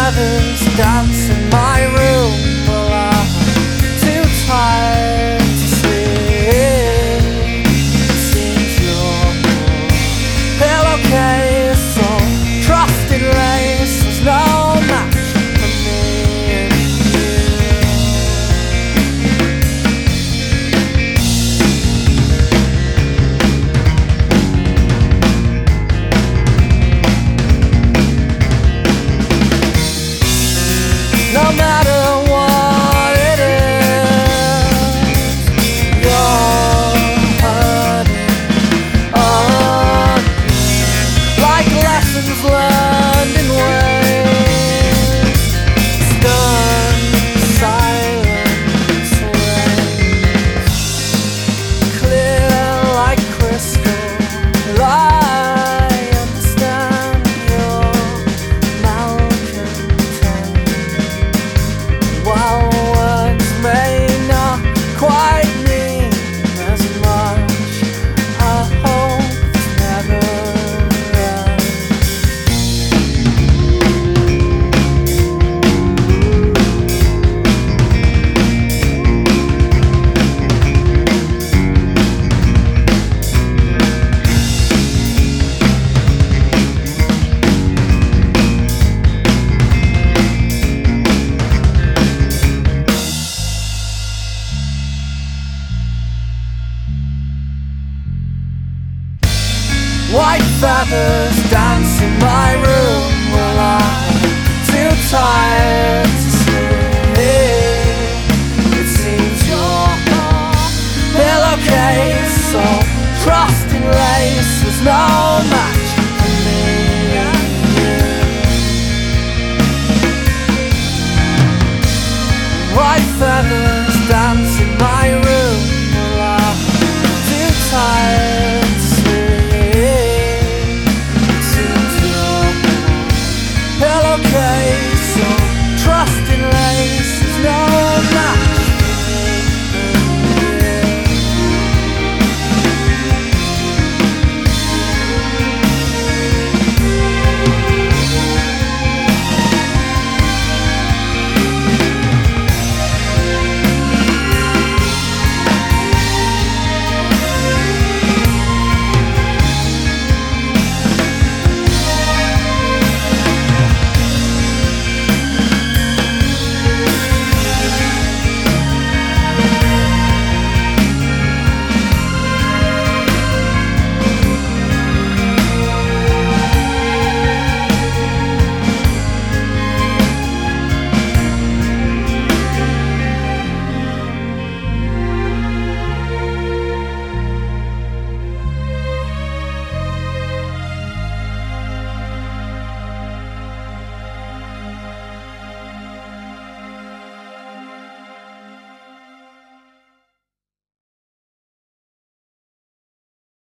feathers dance in my room. Well, I'm too tired to sleep. It seems your pillowcase or trusted lace was no match for me and you. No matter what it is, you're hurting again. Like lessons learned in ways, stern silence reigns. Clear like crystal, I understand your malcontent. While words may not quite mean as much, I hope it's never ends. White feathers dance in my room. Well, I'm too tired